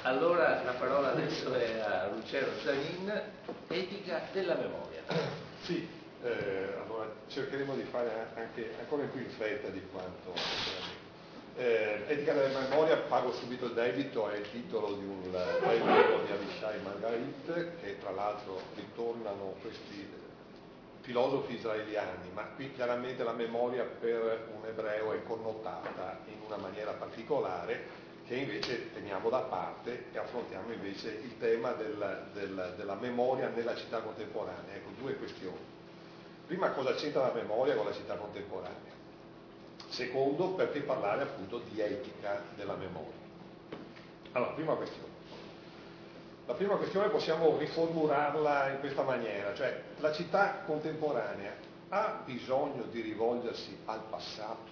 Allora la parola adesso è a Luciano Zanin, etica della memoria. Sì, allora cercheremo di fare anche ancora più in fretta di quanto etica della memoria, pago subito il debito, è il titolo di un bel libro di Avishai Margarit, che tra l'altro ritornano questi filosofi israeliani, ma qui chiaramente la memoria per un ebreo è connotata in una maniera particolare, che invece teniamo da parte e affrontiamo invece il tema della memoria nella città contemporanea. Ecco, due questioni. Prima, cosa c'entra la memoria con la città contemporanea? Secondo, perché parlare appunto di etica della memoria? Allora, prima questione. La prima questione possiamo riformularla in questa maniera, cioè la città contemporanea ha bisogno di rivolgersi al passato?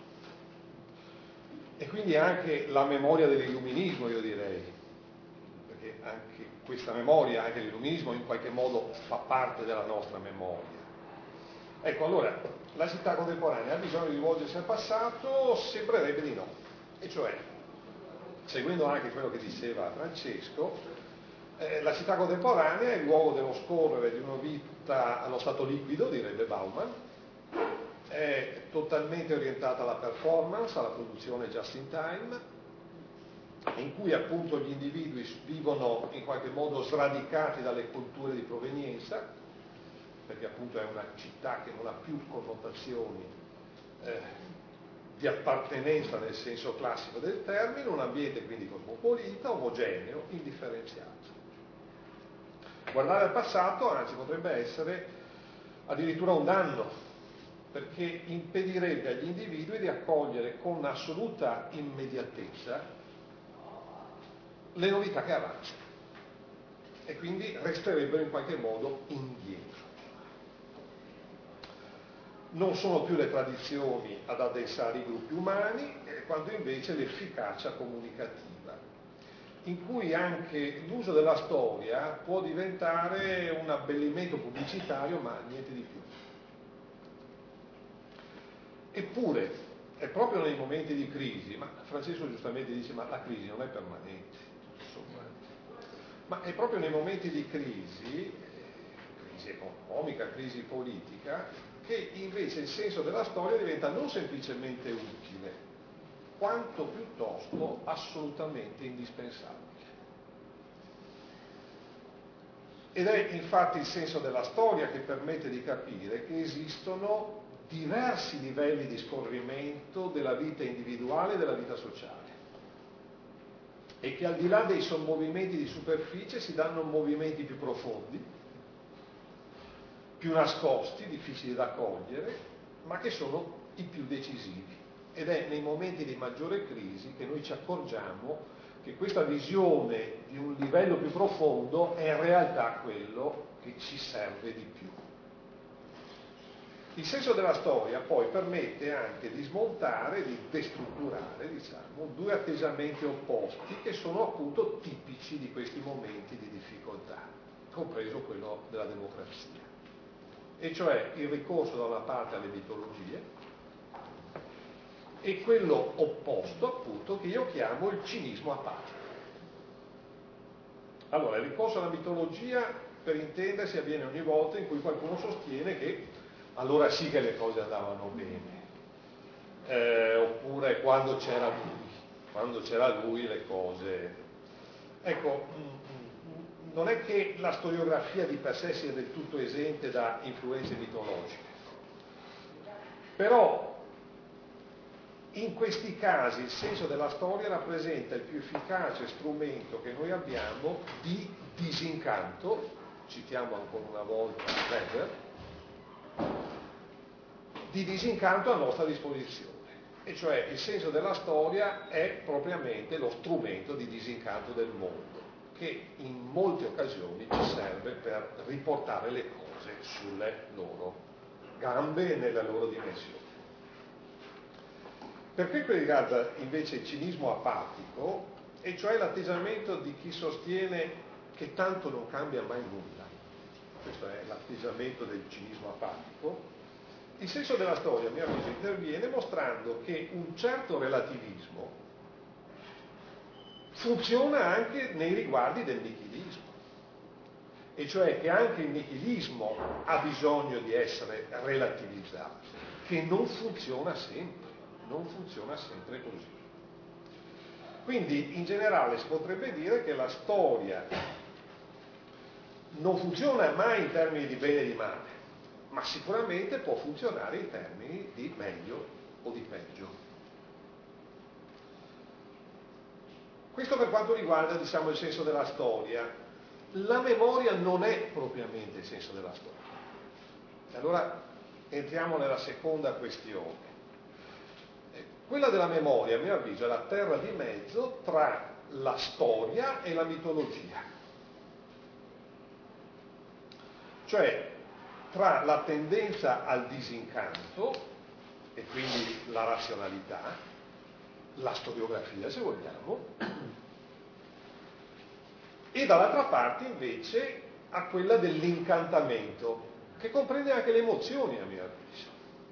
E quindi anche la memoria dell'illuminismo, io direi, perché anche questa memoria, anche l'illuminismo in qualche modo fa parte della nostra memoria. Ecco, allora, la città contemporanea ha bisogno di rivolgersi al passato? Sembrerebbe di no. E cioè, seguendo anche quello che diceva Francesco, la città contemporanea è il luogo dello scorrere di una vita allo stato liquido, direbbe Bauman, è totalmente orientata alla performance, alla produzione just in time, in cui appunto gli individui vivono in qualche modo sradicati dalle culture di provenienza, perché appunto è una città che non ha più connotazioni di appartenenza nel senso classico del termine, un ambiente quindi cosmopolita, omogeneo, indifferenziato. Guardare al passato, anzi, potrebbe essere addirittura un danno, perché impedirebbe agli individui di accogliere con assoluta immediatezza le novità che avanzano e quindi resterebbero in qualche modo indietro. Non sono più le tradizioni ad addensare i gruppi umani, quanto invece l'efficacia comunicativa, in cui anche l'uso della storia può diventare un abbellimento pubblicitario, ma niente di più. Eppure, è proprio nei momenti di crisi, ma Francesco giustamente dice, ma la crisi non è permanente, insomma, ma è proprio nei momenti di crisi economica, crisi politica, che invece il senso della storia diventa non semplicemente utile, quanto piuttosto assolutamente indispensabile. Ed è infatti il senso della storia che permette di capire che esistono diversi livelli di scorrimento della vita individuale e della vita sociale e che al di là dei sommovimenti di superficie si danno movimenti più profondi, più nascosti, difficili da cogliere, ma che sono i più decisivi. Ed è nei momenti di maggiore crisi che noi ci accorgiamo che questa visione di un livello più profondo è in realtà quello che ci serve di più. Il senso della storia poi permette anche di smontare, di destrutturare, diciamo, due atteggiamenti opposti che sono appunto tipici di questi momenti di difficoltà, compreso quello della democrazia. E cioè il ricorso da una parte alle mitologie e quello opposto appunto che io chiamo il cinismo apatico. Allora, il ricorso alla mitologia, per intendersi, avviene ogni volta in cui qualcuno sostiene che allora sì che le cose andavano bene, oppure quando c'era lui le cose... Ecco, non è che la storiografia di per sé sia del tutto esente da influenze mitologiche, però in questi casi il senso della storia rappresenta il più efficace strumento che noi abbiamo di disincanto, citiamo ancora una volta Weber, di disincanto a nostra disposizione. E cioè il senso della storia è propriamente lo strumento di disincanto del mondo, che in molte occasioni ci serve per riportare le cose sulle loro gambe e nelle loro dimensioni. Per quel che riguarda invece il cinismo apatico, e cioè l'atteggiamento di chi sostiene che tanto non cambia mai nulla, questo è l'atteggiamento del cinismo apatico, il senso della storia, a mio avviso, interviene mostrando che un certo relativismo funziona anche nei riguardi del nichilismo, e cioè che anche il nichilismo ha bisogno di essere relativizzato, che non funziona sempre così. Quindi in generale si potrebbe dire che la storia non funziona mai in termini di bene e di male, ma sicuramente può funzionare in termini di meglio o di peggio. Questo per quanto riguarda, diciamo, il senso della storia. La memoria non è propriamente il senso della storia. Allora entriamo nella seconda questione. Quella della memoria, a mio avviso, è la terra di mezzo tra la storia e la mitologia. Cioè, tra la tendenza al disincanto, e quindi la razionalità, la storiografia se vogliamo, e dall'altra parte invece a quella dell'incantamento, che comprende anche le emozioni a mio avviso,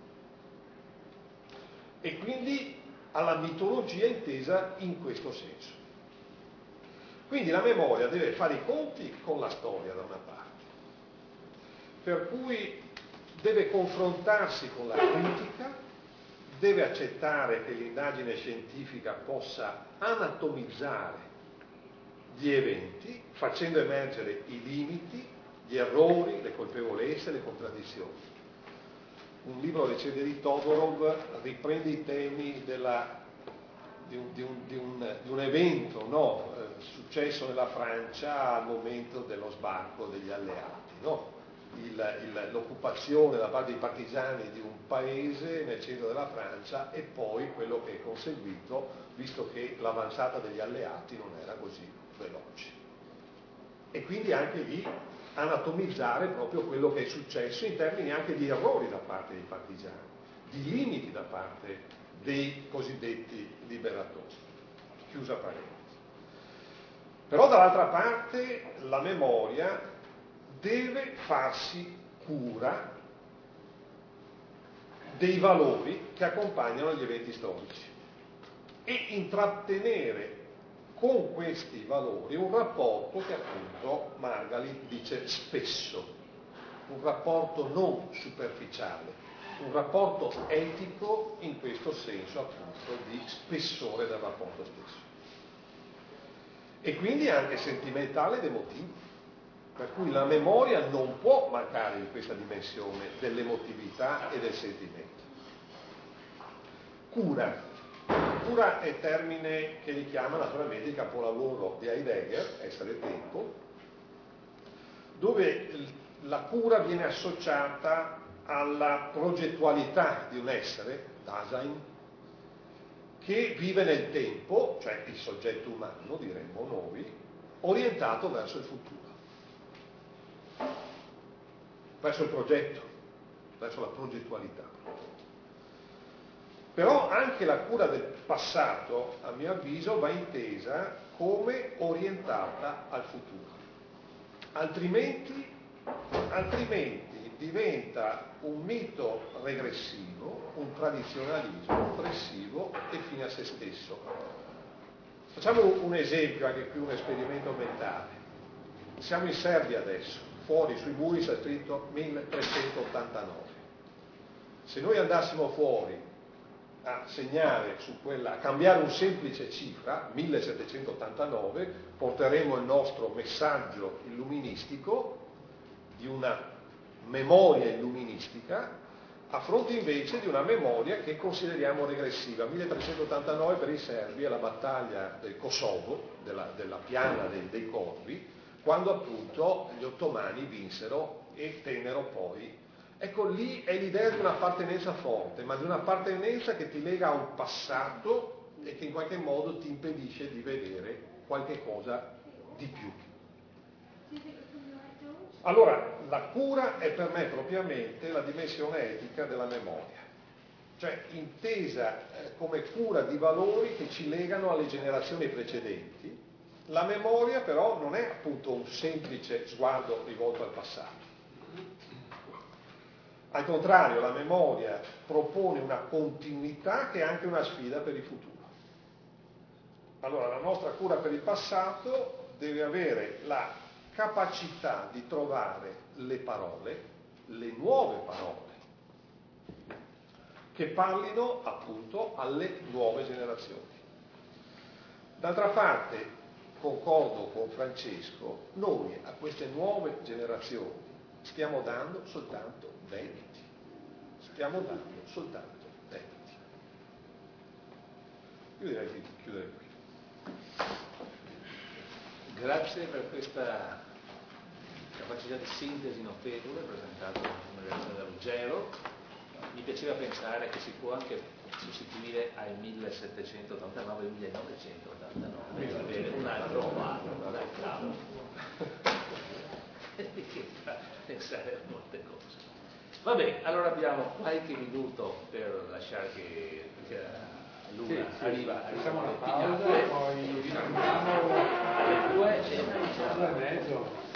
e quindi alla mitologia intesa in questo senso. Quindi la memoria deve fare i conti con la storia da una parte, per cui deve confrontarsi con la critica, deve accettare che l'indagine scientifica possa anatomizzare gli eventi, facendo emergere i limiti, gli errori, le colpevolezze, le contraddizioni. Un libro recente di Todorov riprende i temi di un evento, no? Successo nella Francia al momento dello sbarco degli alleati, no? L'occupazione da parte dei partigiani di un paese nel centro della Francia, e poi quello che è conseguito, visto che l'avanzata degli alleati non era così veloce. E quindi anche lì anatomizzare proprio quello che è successo in termini anche di errori da parte dei partigiani, di limiti da parte dei cosiddetti liberatori. Chiusa parentesi. Però dall'altra parte la memoria deve farsi cura dei valori che accompagnano gli eventi storici e intrattenere con questi valori un rapporto che appunto Margalit dice spesso, un rapporto non superficiale, un rapporto etico in questo senso appunto di spessore del rapporto stesso. E quindi anche sentimentale ed emotivo, per cui la memoria non può mancare in questa dimensione dell'emotività e del sentimento. Cura. Cura è termine che richiama naturalmente il capolavoro di Heidegger, Essere Tempo, dove la cura viene associata alla progettualità di un essere, Dasein, che vive nel tempo, cioè il soggetto umano, diremmo noi, orientato verso il futuro, verso il progetto, verso la progettualità. Però anche la cura del passato, a mio avviso, va intesa come orientata al futuro. Altrimenti diventa un mito regressivo, un tradizionalismo oppressivo e fine a se stesso. Facciamo un esempio, anche qui un esperimento mentale. Siamo in Serbia adesso, fuori sui muri c'è scritto 1389. Se noi andassimo fuori a segnare a cambiare un semplice cifra, 1789, porteremo il nostro messaggio illuministico di una memoria illuministica a fronte invece di una memoria che consideriamo regressiva. 1389 per i serbi è la battaglia del Kosovo, della piana dei corvi, quando appunto gli ottomani vinsero e tennero poi. Ecco, lì è l'idea di un'appartenenza forte, ma di un'appartenenza che ti lega a un passato e che in qualche modo ti impedisce di vedere qualche cosa di più. Allora, la cura è per me propriamente la dimensione etica della memoria, cioè intesa come cura di valori che ci legano alle generazioni precedenti. La memoria però non è appunto un semplice sguardo rivolto al passato. Al contrario, la memoria propone una continuità che è anche una sfida per il futuro. Allora, la nostra cura per il passato deve avere la capacità di trovare le parole, le nuove parole, che parlino appunto alle nuove generazioni. D'altra parte, concordo con Francesco, noi a queste nuove generazioni stiamo dando soltanto debiti. Stiamo dando soltanto debiti. Io direi di chiudere qui. Grazie per questa capacità di sintesi notevole presentata dall'Università da Ruggero. Mi piaceva pensare che si può anche sostituire al 1789 e 1989 per avere un altro anno dal capo e pensare a molte cose. Va bene, allora abbiamo qualche minuto per lasciare che Luna arriva facciamo una alle pausa pignate. e poi riprendiamo Alle 2:30. alle 2:30.